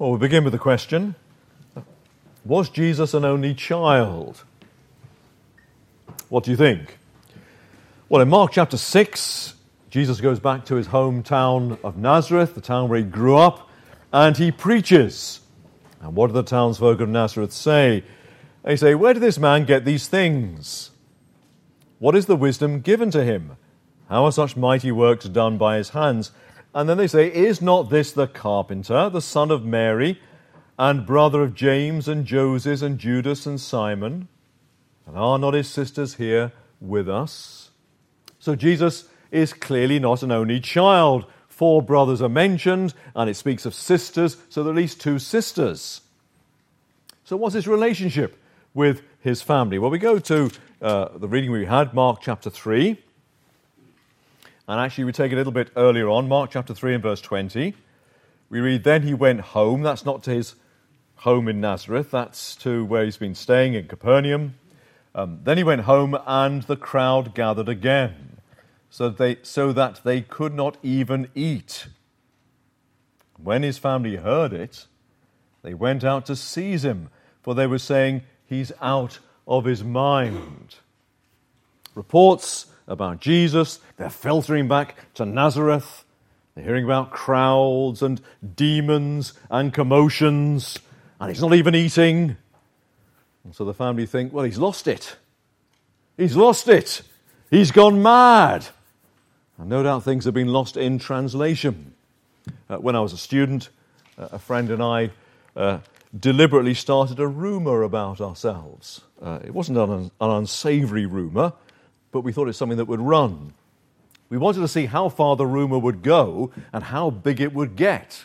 Well, we begin with the question, was Jesus an only child? What do you think? Well, in Mark chapter 6, Jesus goes back to his hometown of Nazareth, the town where he grew up, and he preaches. And what do the townsfolk of Nazareth say? They say, where did this man get these things? What is the wisdom given to him? How are such mighty works done by his hands? And then they say, is not this the carpenter, the son of Mary, and brother of James and Joses and Judas and Simon? And are not his sisters here with us? So Jesus is clearly not an only child. 4 brothers are mentioned, and it speaks of sisters, so there are at least 2 sisters. So what's his relationship with his family? Well, we go to the reading we had, Mark chapter 3. And actually, we take it a little bit earlier on, Mark chapter 3 and verse 20. We read, then he went home. That's not to his home in Nazareth. That's to where he's been staying in Capernaum. Then he went home, and the crowd gathered again, so that they could not even eat. When his family heard it, they went out to seize him, for they were saying, he's out of his mind. Reports about Jesus, they're filtering back to Nazareth. They're hearing about crowds and demons and commotions, and he's not even eating. And so the family think, well, he's lost it. He's lost it. He's gone mad. And no doubt things have been lost in translation. When I was a student, a friend and I deliberately started a rumour about ourselves. It wasn't an unsavoury rumour, but we thought it's something that would run. We wanted to see how far the rumour would go and how big it would get.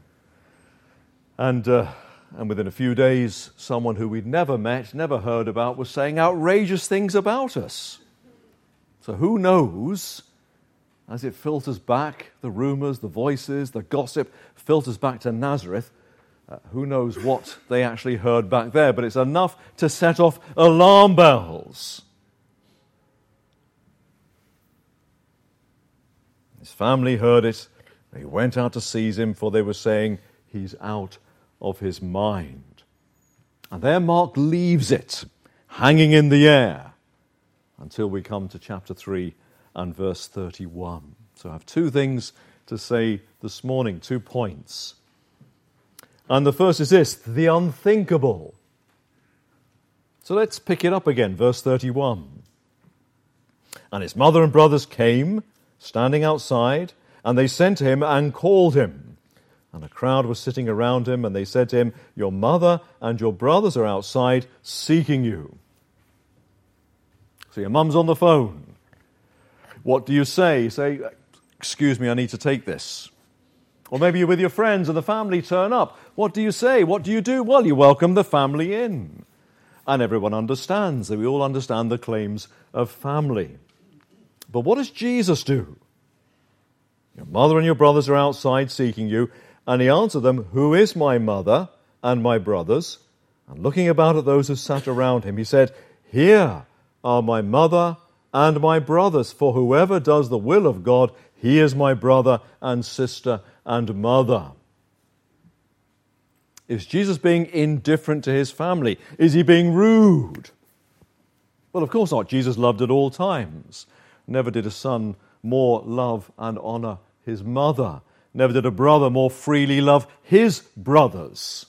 And within a few days, someone who we'd never met, never heard about, was saying outrageous things about us. So who knows, as it filters back, the rumours, the voices, the gossip filters back to Nazareth, who knows what they actually heard back there, but it's enough to set off alarm bells. His family heard it. They went out to seize him, for they were saying, he's out of his mind. And there Mark leaves it, hanging in the air, until we come to chapter 3 and verse 31. So I have 2 things to say this morning, 2 points. And the first is this, the unthinkable. So let's pick it up again, verse 31. And his mother and brothers came, standing outside, and they sent to him and called him. And a crowd was sitting around him, and they said to him, your mother and your brothers are outside seeking you. So your mum's on the phone. What do you say? You say, excuse me, I need to take this. Or maybe you're with your friends and the family turn up. What do you say? What do you do? Well, you welcome the family in. And everyone understands that we all understand the claims of family. But what does Jesus do? Your mother and your brothers are outside seeking you. And he answered them, who is my mother and my brothers? And looking about at those who sat around him, he said, here are my mother and my brothers. For whoever does the will of God, he is my brother and sister and mother. Is Jesus being indifferent to his family? Is he being rude? Well, of course not. Jesus loved at all times. Never did a son more love and honour his mother. Never did a brother more freely love his brothers.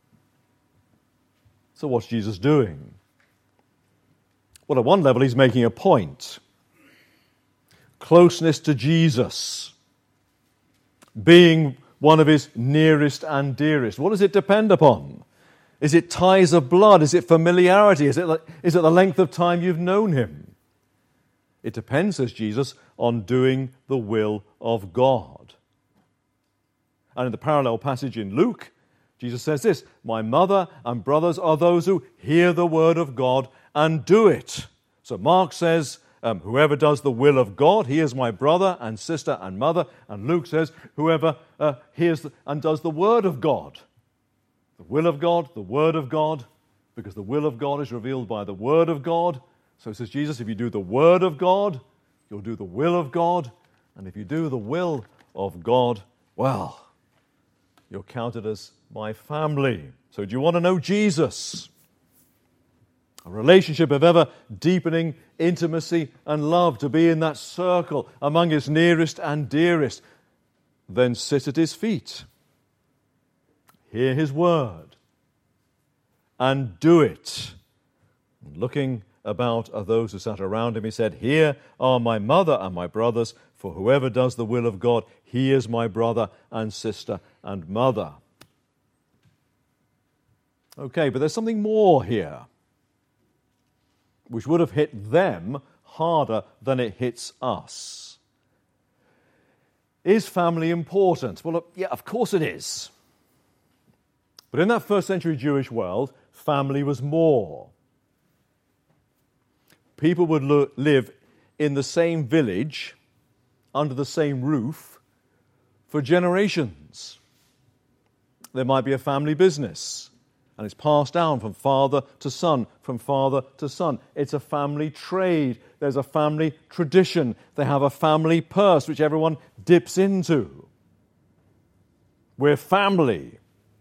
So what's Jesus doing? Well, at one level, he's making a point. Closeness to Jesus. Being one of his nearest and dearest. What does it depend upon? Is it ties of blood? Is it familiarity? Is it the length of time you've known him? It depends, says Jesus, on doing the will of God. And in the parallel passage in Luke, Jesus says this, my mother and brothers are those who hear the word of God and do it. So Mark says, whoever does the will of God, he is my brother and sister and mother. And Luke says, whoever hears and does the word of God. The will of God, the word of God, because the will of God is revealed by the word of God. So says Jesus, if you do the word of God, you'll do the will of God. And if you do the will of God, well, You're counted as my family. So do you want to know Jesus? A relationship of ever deepening intimacy and love, to be in that circle among his nearest and dearest. Then sit at his feet. Hear his word. And do it. And looking about at those who sat around him, he said, "Here are my mother and my brothers, for whoever does the will of God, he is my brother and sister and mother." Okay, but there's something more here, which would have hit them harder than it hits us. Is family important? Well, yeah, of course it is. But in that first century Jewish world, family was more. People would live in the same village, under the same roof, for generations. There might be a family business, and it's passed down from father to son, from father to son. It's a family trade. There's a family tradition. They have a family purse, which everyone dips into. We're family.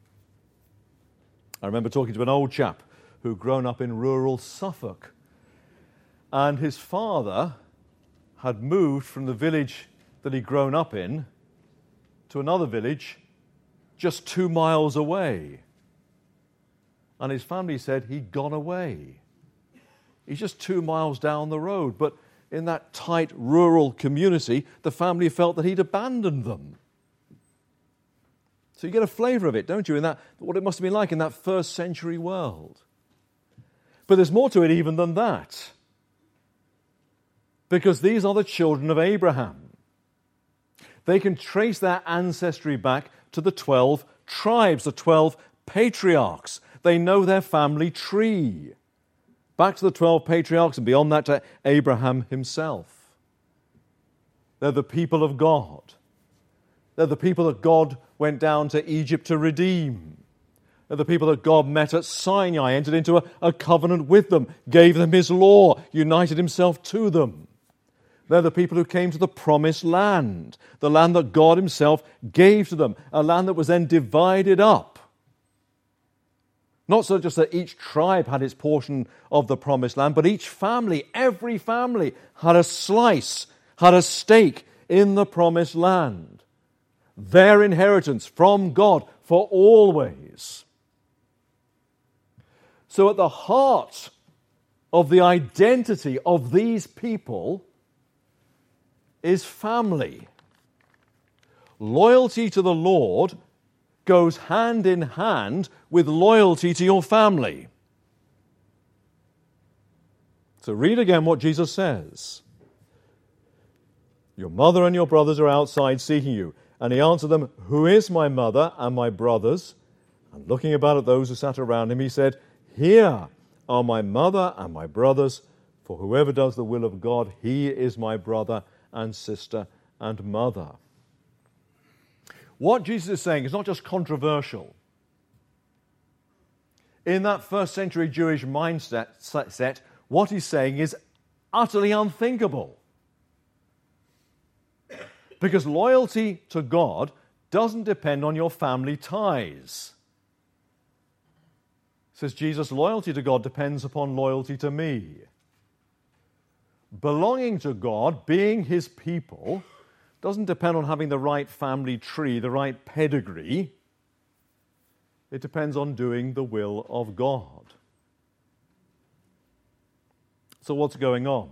I remember talking to an old chap who'd grown up in rural Suffolk, and his father had moved from the village that he'd grown up in to another village just 2 miles away. And his family said he'd gone away. He's just 2 miles down the road, but in that tight rural community, the family felt that he'd abandoned them. So you get a flavour of it, don't you, in that what it must have been like in that first century world. But there's more to it even than that. Because these are the children of Abraham. They can trace their ancestry back to the 12 tribes, the 12 patriarchs. They know their family tree. Back to the 12 patriarchs, and beyond that to Abraham himself. They're the people of God. They're the people that God went down to Egypt to redeem. They're the people that God met at Sinai, entered into a covenant with them, gave them his law, united himself to them. They're the people who came to the promised land, the land that God himself gave to them, a land that was then divided up. Not so just that each tribe had its portion of the promised land, but each family, every family, had a slice, had a stake in the promised land. Their inheritance from God for always. So at the heart of the identity of these people is family. Loyalty to the Lord goes hand in hand with loyalty to your family. So read again what Jesus says. Your mother and your brothers are outside seeking you. And he answered them, "Who is my mother and my brothers?" And looking about at those who sat around him, he said, "Here are my mother and my brothers, for whoever does the will of God, he is my brother and sister and mother." What Jesus is saying is not just controversial. In that first century Jewish mindset, what he's saying is utterly unthinkable. Because loyalty to God doesn't depend on your family ties. Says Jesus, loyalty to God depends upon loyalty to me. Belonging to God, being his people, doesn't depend on having the right family tree, the right pedigree. It depends on doing the will of God. So what's going on?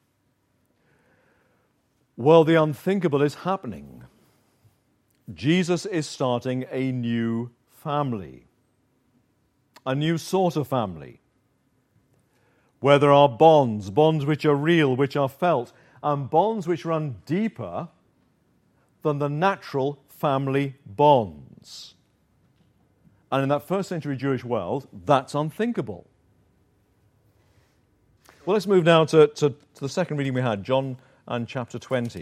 Well, the unthinkable is happening. Jesus is starting a new family, a new sort of family, where there are bonds which are real, which are felt, and bonds which run deeper than the natural family bonds. And in that first century Jewish world, that's unthinkable. Well, let's move now to the second reading we had, John and chapter 20.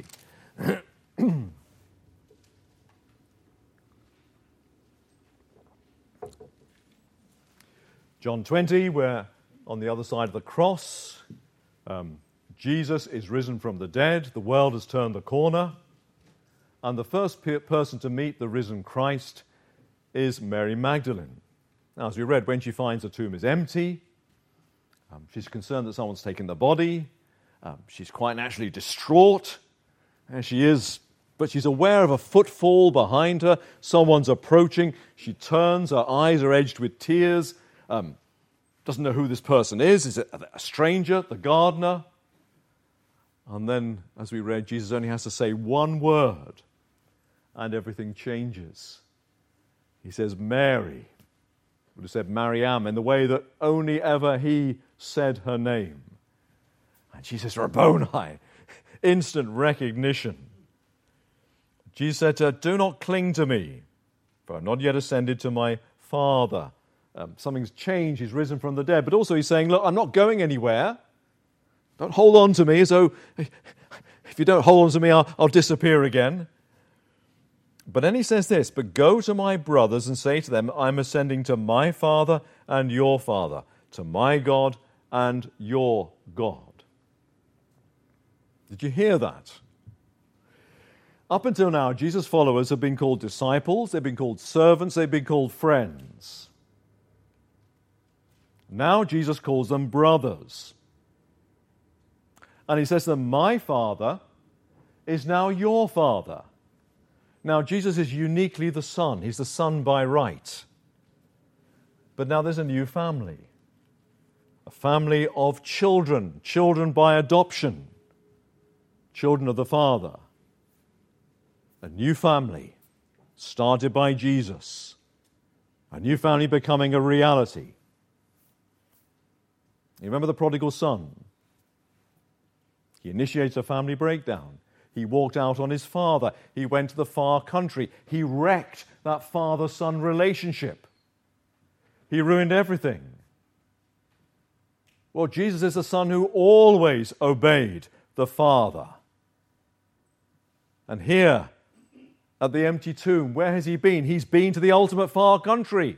John 20, where on the other side of the cross, Jesus is risen from the dead, the world has turned the corner, and the first person to meet the risen Christ is Mary Magdalene. Now, as we read, when she finds the tomb is empty, she's concerned that someone's taken the body. She's quite naturally distraught. And but she's aware of a footfall behind her. Someone's approaching. She turns, her eyes are edged with tears. Doesn't know who this person is. Is it a stranger, the gardener? And then, as we read, Jesus only has to say one word, and everything changes. He says, Mary. Would have said Mariam in the way that only ever he said her name. And she says, Rabboni. Instant recognition. Jesus said to her, do not cling to me, for I'm not yet ascended to my Father. Something's changed, he's risen from the dead. But also he's saying, look, I'm not going anywhere. Don't hold on to me as though, if you don't hold on to me, I'll disappear again. But then he says this, but go to my brothers and say to them, I'm ascending to my Father and your Father, to my God and your God. Did you hear that? Up until now, Jesus' followers have been called disciples, they've been called servants, they've been called friends. Now Jesus calls them brothers. And he says to them, my Father is now your Father. Now, Jesus is uniquely the Son. He's the Son by right. But now there's a new family. A family of children. Children by adoption. Children of the Father. A new family started by Jesus. A new family becoming a reality. You remember the prodigal son? He initiates a family breakdown. He walked out on his father. He went to the far country. He wrecked that father-son relationship. He ruined everything. Well, Jesus is the Son who always obeyed the Father. And here, at the empty tomb, where has he been? He's been to the ultimate far country.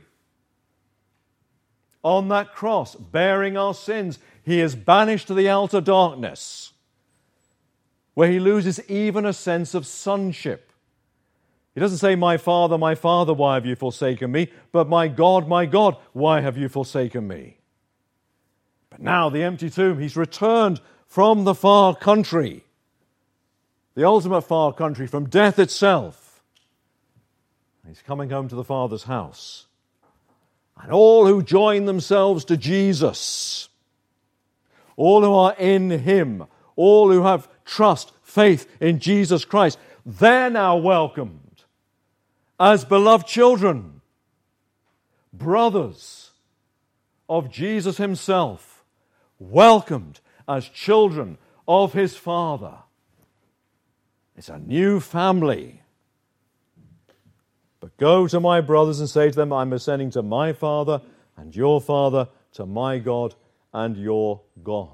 On that cross, bearing our sins, he is banished to the outer darkness, where he loses even a sense of sonship. He doesn't say, my Father, why have you forsaken me? But my God, why have you forsaken me? But now, the empty tomb, he's returned from the far country, the ultimate far country, from death itself. He's coming home to the Father's house. And all who join themselves to Jesus, all who are in him, all who have trust, faith in Jesus Christ, they're now welcomed as beloved children, brothers of Jesus himself, welcomed as children of his Father. It's a new family. But go to my brothers and say to them, I'm ascending to my Father and your Father, to my God and your God.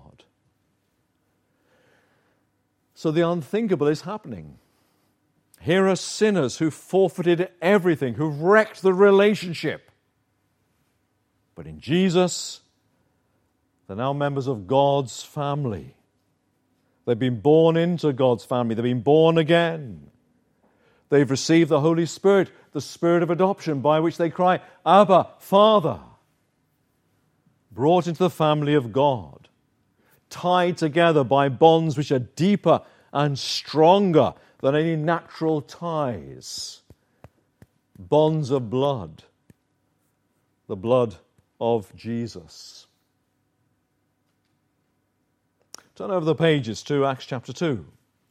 So the unthinkable is happening. Here are sinners who forfeited everything, who wrecked the relationship. But in Jesus, they're now members of God's family. They've been born into God's family. They've been born again. They've received the Holy Spirit, the Spirit of adoption, by which they cry, Abba, Father. Brought into the family of God. Tied together by bonds which are deeper and stronger than any natural ties. Bonds of blood. The blood of Jesus. Turn over the pages to Acts chapter 2.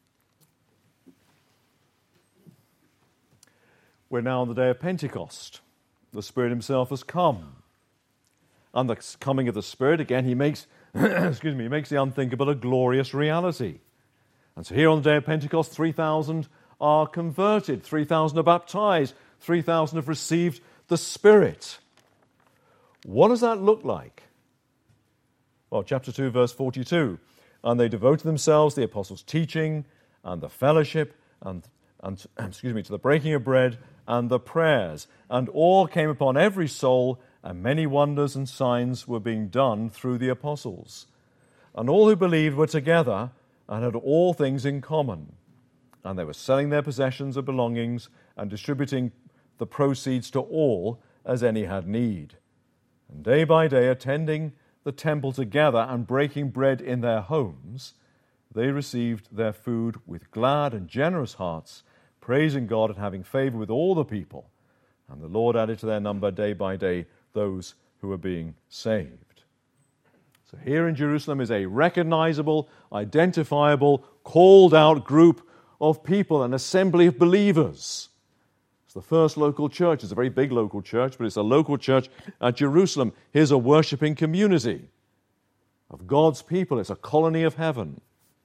We're now on the day of Pentecost. The Spirit himself has come. And the coming of the Spirit, again, he makes he makes the unthinkable a glorious reality. And so here on the day of Pentecost, 3,000 are converted, 3,000 are baptized, 3,000 have received the Spirit. What does that look like? Well, chapter 2, verse 42. And they devoted themselves to the apostles' teaching and the fellowship and to the breaking of bread and the prayers. And awe came upon every soul, and many wonders and signs were being done through the apostles. And all who believed were together and had all things in common. And they were selling their possessions and belongings and distributing the proceeds to all as any had need. And day by day, attending the temple together and breaking bread in their homes, they received their food with glad and generous hearts, praising God and having favor with all the people. And the Lord added to their number day by day those who were being saved. So here in Jerusalem is a recognizable, identifiable, called out group of people, an assembly of believers. It's the first local church. It's a very big local church, but it's a local church at Jerusalem. Here's a worshiping community of God's people. It's a colony of heaven.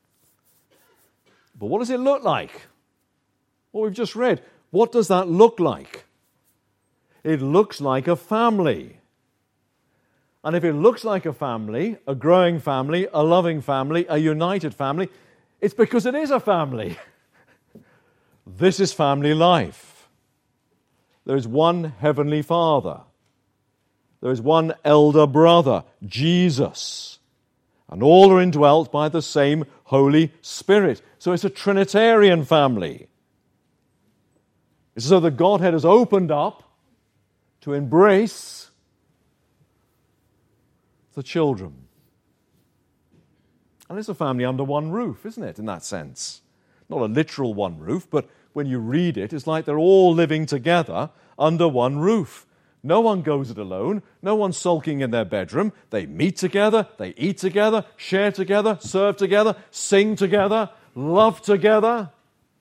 But what does it look like? What we've just read, what does that look like? It looks like a family. And if it looks like a family, a growing family, a loving family, a united family, it's because it is a family. This is family life. There is one heavenly Father. There is one elder brother, Jesus. And all are indwelt by the same Holy Spirit. So it's a Trinitarian family. It's as though the Godhead has opened up to embrace the children. And it's a family under one roof, isn't it, in that sense? Not a literal one roof, but when you read it, it's like they're all living together under one roof. No one goes it alone. No one's sulking in their bedroom. They meet together, they eat together, share together, serve together, sing together, love together.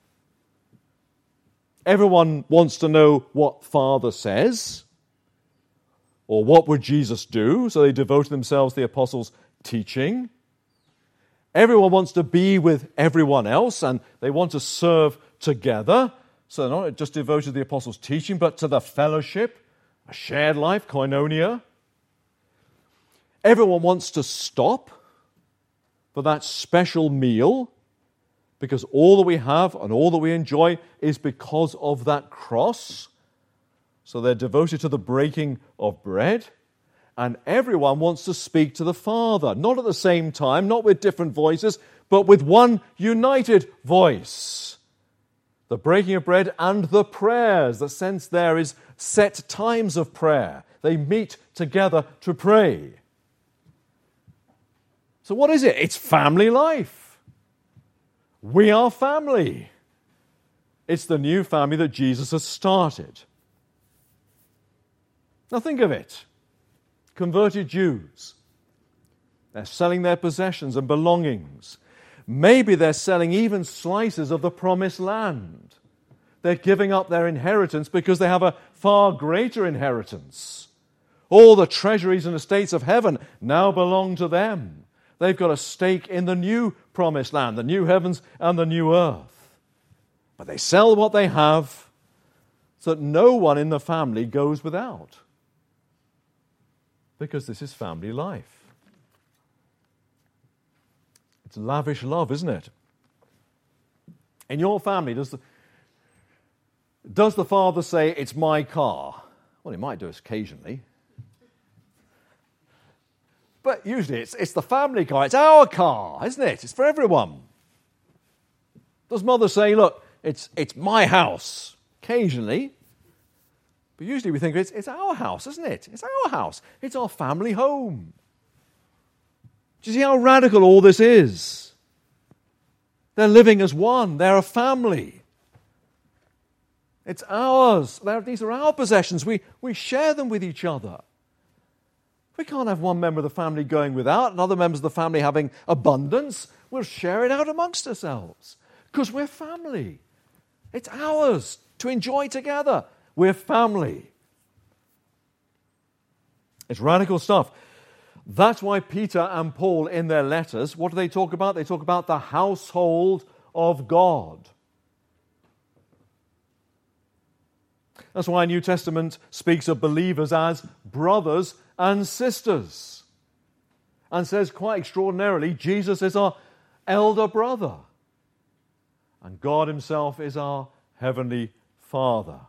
Everyone wants to know what Father says, or what would Jesus do, so they devote themselves to the apostles' teaching. Everyone wants to be with everyone else, and they want to serve together. So they're not just devoted to the apostles' teaching, but to the fellowship, a shared life, koinonia. Everyone wants to stop for that special meal, because all that we have and all that we enjoy is because of that cross. So they're devoted to the breaking of bread. And everyone wants to speak to the Father, not at the same time, not with different voices, but with one united voice. The breaking of bread and the prayers. The sense there is set times of prayer. They meet together to pray. So what is it? It's family life. We are family. It's the new family that Jesus has started. Now think of it. Converted Jews. They're selling their possessions and belongings. Maybe they're selling even slices of the promised land. They're giving up their inheritance because they have a far greater inheritance. All the treasuries and estates of heaven now belong to them. They've got a stake in the new promised land, the new heavens and the new earth. But they sell what they have so that no one in the family goes without. Because this is family life. It's lavish love, isn't it? In your family, does the father say, "It's my car"? Well, he might do it occasionally. But usually it's the family car. It's our car, isn't it? It's for everyone. Does mother say, "Look, it's my house"? Occasionally. But usually we think it's our house, isn't it? It's our house. It's our family home. Do you see how radical all this is? They're living as one. They're a family. It's ours. These are our possessions. We share them with each other. We can't have one member of the family going without and other members of the family having abundance. We'll share it out amongst ourselves because we're family. It's ours to enjoy together. We're family. It's radical stuff. That's why Peter and Paul in their letters, what do they talk about? They talk about the household of God. That's why New Testament speaks of believers as brothers and sisters. And says quite extraordinarily, Jesus is our elder brother. And God himself is our heavenly Father.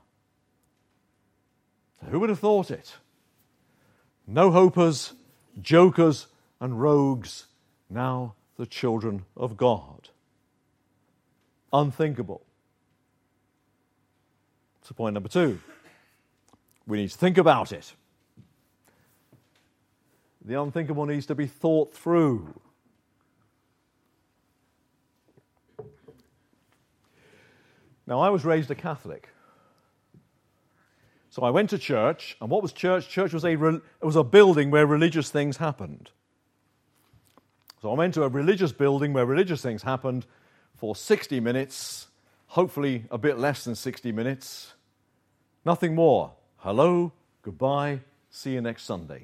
Who would have thought it? No hopers, jokers, and rogues, now the children of God. Unthinkable. So point number 2. We need to think about it. The unthinkable needs to be thought through. Now, I was raised a Catholic. So I went to church, and what was church? Church was a building where religious things happened. So I went to a religious building where religious things happened for 60 minutes, hopefully a bit less than 60 minutes. Nothing more. Hello, goodbye, see you next Sunday.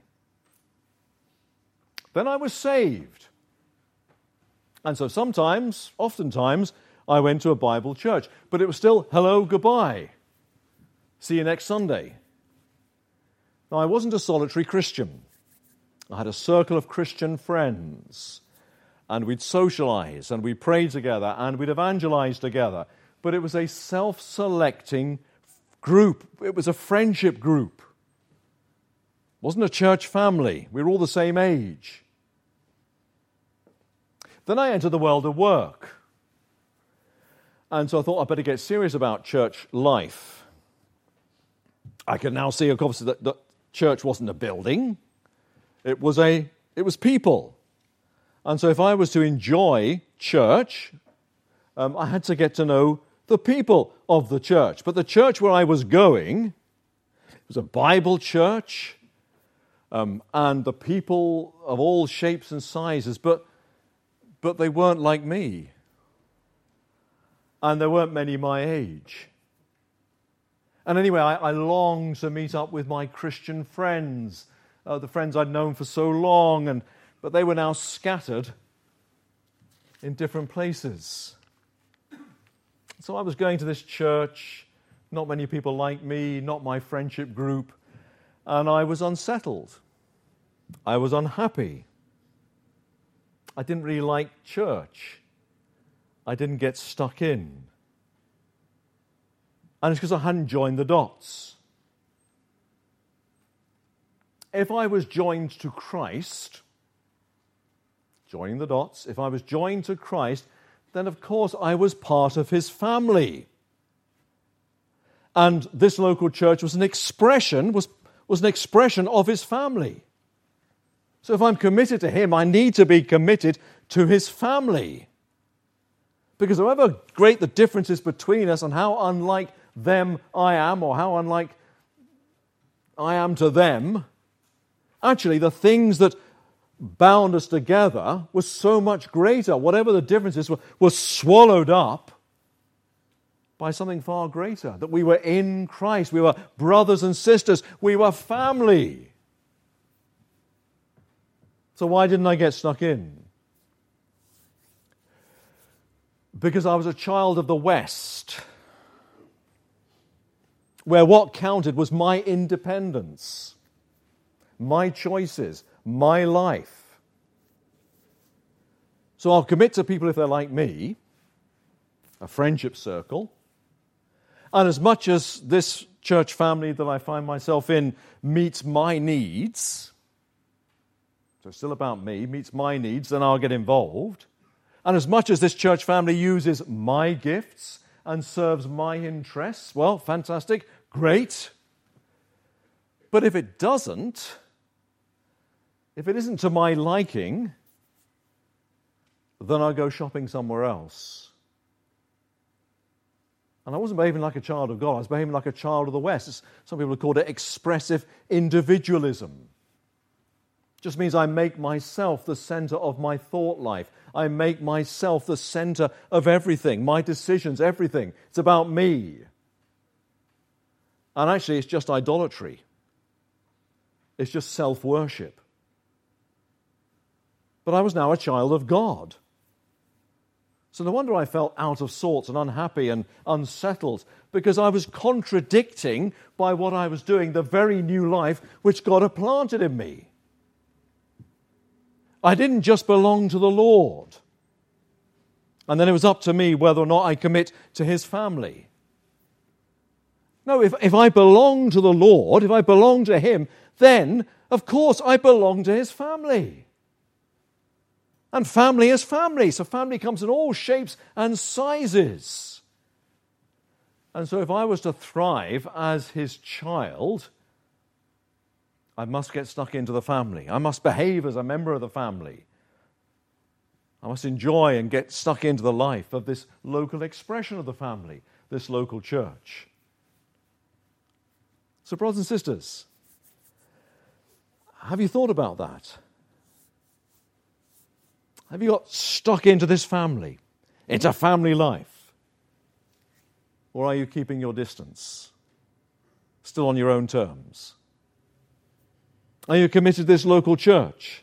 Then I was saved. And so oftentimes, I went to a Bible church. But it was still, hello, goodbye, see you next Sunday. Now, I wasn't a solitary Christian. I had a circle of Christian friends. And we'd socialize, and we'd pray together, and we'd evangelize together. But it was a self-selecting group. It was a friendship group. It wasn't a church family. We were all the same age. Then I entered the world of work. And so I thought I'd better get serious about church life. I can now see, of course, that church wasn't a building. It was people. And so if I was to enjoy church, I had to get to know the people of the church. But the church where I was going was a Bible church, and the people of all shapes and sizes, but they weren't like me. And there weren't many my age. And anyway, I longed to meet up with my Christian friends, the friends I'd known for so long, but they were now scattered in different places. So I was going to this church, not many people like me, not my friendship group, and I was unsettled. I was unhappy. I didn't really like church. I didn't get stuck in. And it's because I hadn't joined the dots. If I was joined to Christ, joining the dots, if I was joined to Christ, then of course I was part of his family. And this local church was an expression of his family. So if I'm committed to him, I need to be committed to his family. Because however great the difference is between us and how unlike them I am, or how unlike I am to them, actually the things that bound us together was so much greater. Whatever the differences were swallowed up by something far greater. That we were in Christ. We were brothers and sisters. We were family. So why didn't I get stuck in? Because I was a child of the West, where what counted was my independence, my choices, my life. So I'll commit to people if they're like me, a friendship circle, and as much as this church family that I find myself in meets my needs, so it's still about me, meets my needs, then I'll get involved. And as much as this church family uses my gifts and serves my interests, well, fantastic, great. But if it doesn't, if it isn't to my liking, then I'll go shopping somewhere else. And I wasn't behaving like a child of God, I was behaving like a child of the West. Some people have called it expressive individualism. Just means I make myself the center of my thought life. I make myself the center of everything, my decisions, everything. It's about me. And actually, it's just idolatry. It's just self-worship. But I was now a child of God. So no wonder I felt out of sorts and unhappy and unsettled, because I was contradicting by what I was doing the very new life which God had planted in me. I didn't just belong to the Lord. And then it was up to me whether or not I commit to his family. No, if I belong to the Lord, if I belong to him, then, of course, I belong to his family. And family is family. So family comes in all shapes and sizes. And so if I was to thrive as his child, I must get stuck into the family. I must behave as a member of the family. I must enjoy and get stuck into the life of this local expression of the family, this local church. So, brothers and sisters, have you thought about that? Have you got stuck into this family, into family life? Or are you keeping your distance, still on your own terms? Are you committed to this local church?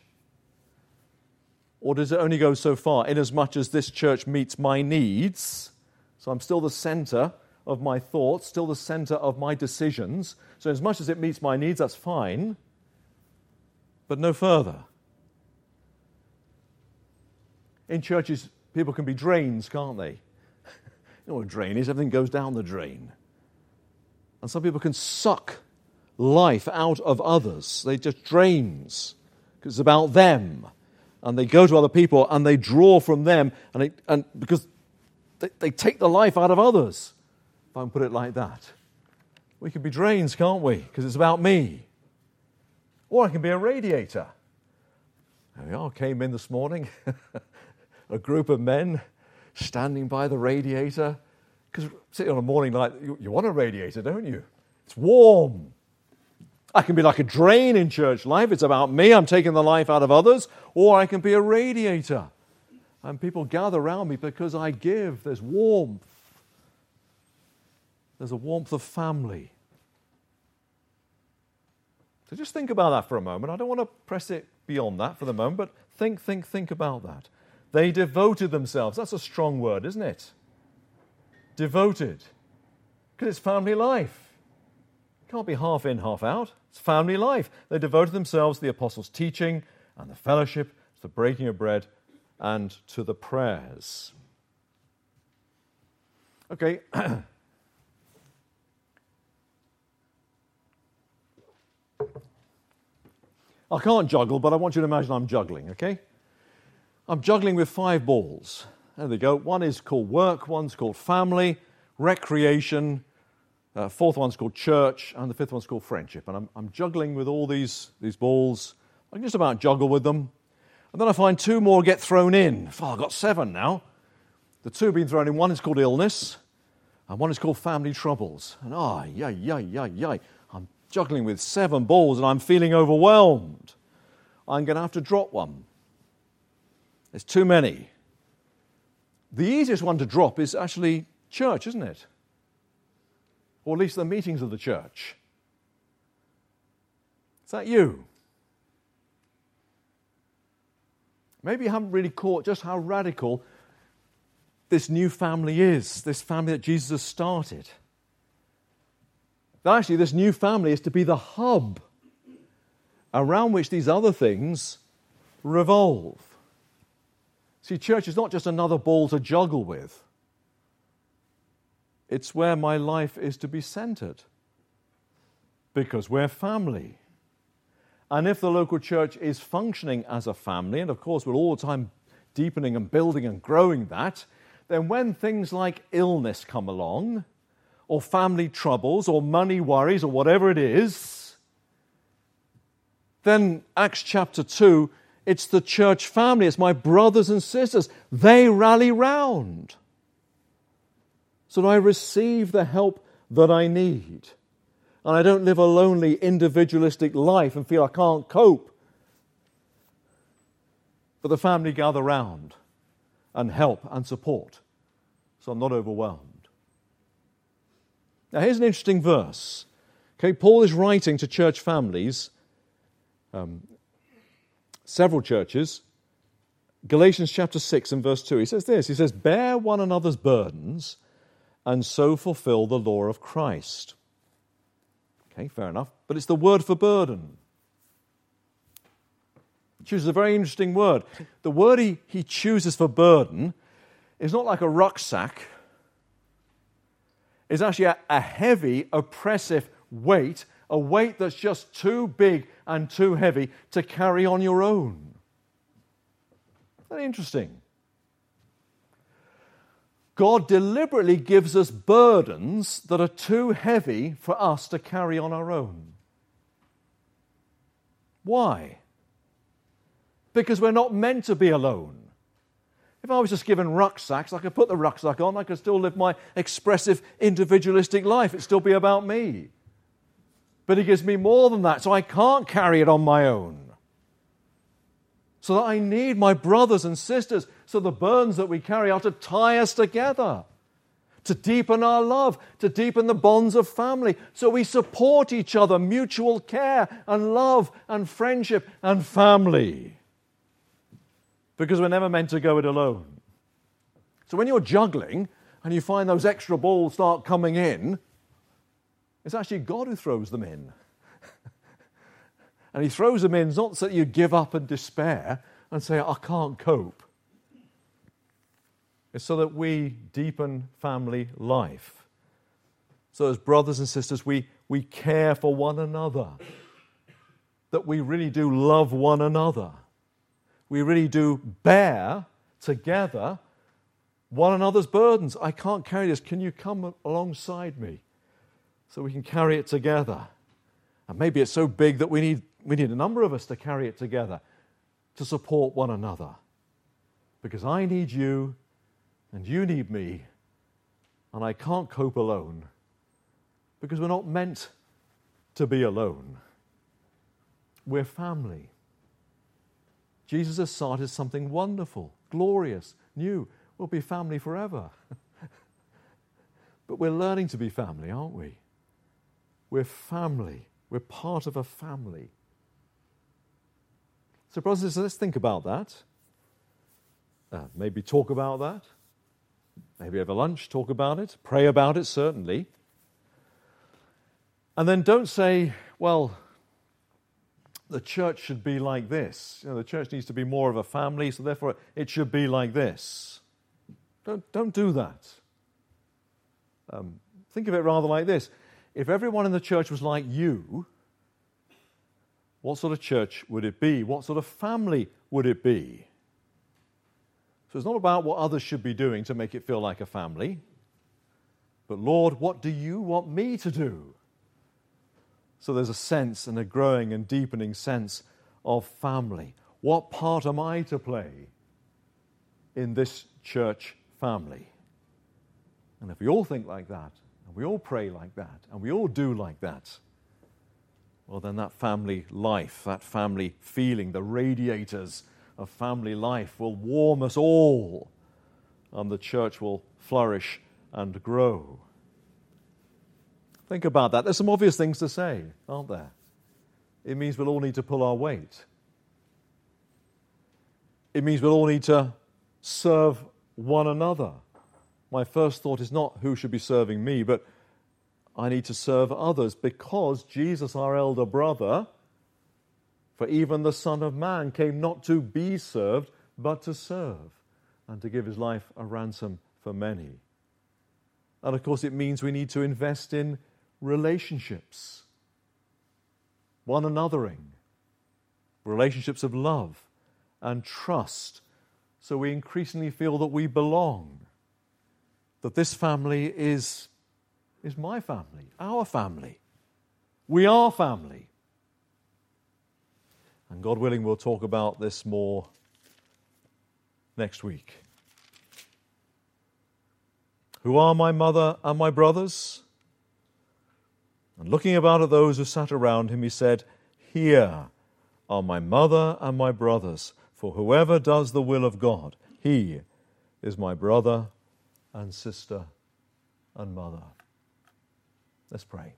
Or does it only go so far, inasmuch as this church meets my needs? So I'm still the center of my thoughts, still the center of my decisions. So as much as it meets my needs, that's fine. But no further. In churches, people can be drains, can't they? You know what a drain is? Everything goes down the drain. And some people can suck life out of others. They just drains because it's about them. And they go to other people and they draw from them, and because they take the life out of others, if I can put it like that. We can be drains, can't we? Because it's about me. Or I can be a radiator. There we are, came in this morning, a group of men standing by the radiator. Because sitting on a morning like you want a radiator, don't you? It's warm. I can be like a drain in church life. It's about me. I'm taking the life out of others. Or I can be a radiator. And people gather around me because I give. There's warmth. There's a warmth of family. So just think about that for a moment. I don't want to press it beyond that for the moment, but think about that. They devoted themselves. That's a strong word, isn't it? Devoted. Because it's family life. Can't be half in, half out. It's family life. They devoted themselves to the apostles' teaching and the fellowship, to the breaking of bread, and to the prayers. Okay. I can't juggle, but I want you to imagine I'm juggling, okay? I'm juggling with 5 balls. There they go. One is called work, one's called family, recreation, 4th one's called church, and the 5th one's called friendship. And I'm juggling with all these balls. I can just about juggle with them. And then I find 2 more get thrown in. I've got 7 now. The 2 have been thrown in. One is called illness, and one is called family troubles. And I'm juggling with 7 balls, and I'm feeling overwhelmed. I'm going to have to drop one. There's too many. The easiest one to drop is actually church, isn't it? Or at least the meetings of the church. Is that you? Maybe you haven't really caught just how radical this new family is, this family that Jesus has started. That actually, this new family is to be the hub around which these other things revolve. See, church is not just another ball to juggle with. It's where my life is to be centered. Because we're family. And if the local church is functioning as a family, and of course we're all the time deepening and building and growing that, then when things like illness come along, or family troubles, or money worries, or whatever it is, then Acts chapter 2, it's the church family, it's my brothers and sisters. They rally round so that I receive the help that I need. And I don't live a lonely, individualistic life and feel I can't cope. But the family gather round and help and support, so I'm not overwhelmed. Now here's an interesting verse. Okay, Paul is writing to church families, several churches. Galatians chapter 6 and verse 2, he says this, he says, bear one another's burdens and so fulfill the law of Christ. Okay, fair enough. But it's the word for burden. He chooses a very interesting word. The word he chooses for burden is not like a rucksack. It's actually a heavy, oppressive weight, a weight that's just too big and too heavy to carry on your own. Very interesting. God deliberately gives us burdens that are too heavy for us to carry on our own. Why? Because we're not meant to be alone. If I was just given rucksacks, I could put the rucksack on, I could still live my expressive, individualistic life. It'd still be about me. But He gives me more than that, so I can't carry it on my own. So that I need my brothers and sisters, so the burdens that we carry are to tie us together, to deepen our love, to deepen the bonds of family, so we support each other, mutual care and love and friendship and family. Because we're never meant to go it alone. So when you're juggling and you find those extra balls start coming in, it's actually God who throws them in. And He throws them in not so that you give up and despair and say, I can't cope. It's so that we deepen family life. So as brothers and sisters, we care for one another. That we really do love one another. We really do bear together one another's burdens. I can't carry this. Can you come alongside me so we can carry it together? And maybe it's so big that we need a number of us to carry it together, to support one another. Because I need you and you need me, and I can't cope alone because we're not meant to be alone. We're family. Jesus has started something wonderful, glorious, new. We'll be family forever. But we're learning to be family, aren't we? We're family. We're part of a family. So, brothers and sisters, let's think about that. Maybe talk about that. Maybe have a lunch, talk about it. Pray about it, certainly. And then don't say, well, the church should be like this. The church needs to be more of a family, so therefore it should be like this. Don't do that. Think of it rather like this. If everyone in the church was like you, what sort of church would it be? What sort of family would it be? So it's not about what others should be doing to make it feel like a family, but Lord, what do you want me to do? So there's a sense and a growing and deepening sense of family. What part am I to play in this church family? And if we all think like that, and we all pray like that, and we all do like that, well, then that family life, that family feeling, the radiators of family life will warm us all, and the church will flourish and grow. Think about that. There's some obvious things to say, aren't there? It means we'll all need to pull our weight. It means we'll all need to serve one another. My first thought is not who should be serving me, but I need to serve others because Jesus, our elder brother, for even the Son of Man came not to be served, but to serve and to give His life a ransom for many. And of course it means we need to invest in relationships, one anothering, relationships of love and trust, so we increasingly feel that we belong, that this family is my family, our family. We are family. And God willing, we'll talk about this more next week. Who are my mother and my brothers? And looking about at those who sat around him, he said, Here are my mother and my brothers, for whoever does the will of God, he is my brother and sister and mother. Let's pray.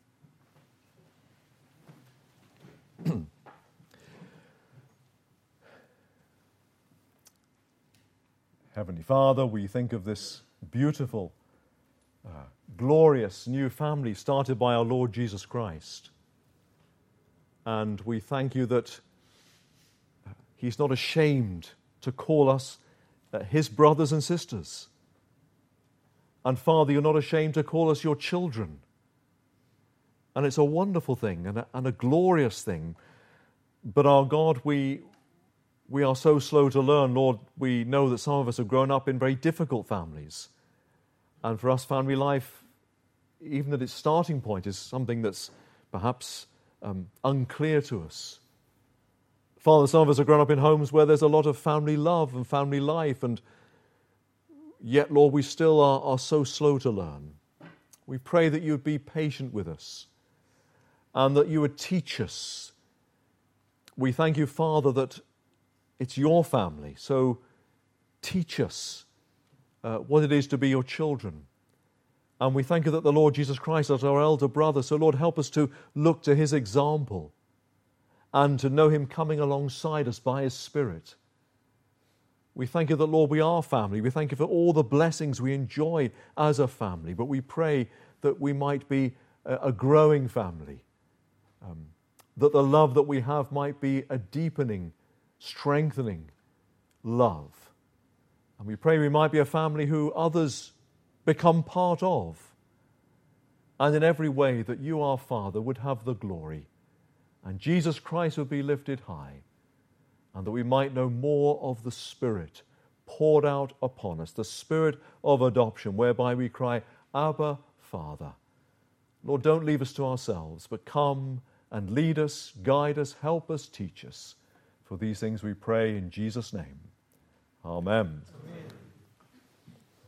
Heavenly Father, we think of this beautiful, glorious new family started by our Lord Jesus Christ. And we thank you that He's not ashamed to call us His brothers and sisters. And Father, you're not ashamed to call us your children. And it's a wonderful thing and a glorious thing. But our God, we are so slow to learn. Lord, we know that some of us have grown up in very difficult families. And for us, family life, even at its starting point, is something that's perhaps unclear to us. Father, some of us have grown up in homes where there's a lot of family love and family life, and yet, Lord, we still are so slow to learn. We pray that you would be patient with us and that you would teach us. We thank you, Father, that it's your family, so teach us what it is to be your children. And we thank you that the Lord Jesus Christ is our elder brother, so Lord, help us to look to his example and to know him coming alongside us by his Spirit. We thank you that, Lord, we are family. We thank you for all the blessings we enjoy as a family, but we pray that we might be a growing family, that the love that we have might be a deepening, strengthening love. And we pray we might be a family who others become part of, and in every way that you, our Father, would have the glory, and Jesus Christ would be lifted high, and that we might know more of the Spirit poured out upon us, the Spirit of adoption, whereby we cry, Abba, Father. Lord, don't leave us to ourselves, but come and lead us, guide us, help us, teach us. For these things we pray in Jesus' name. Amen. Amen.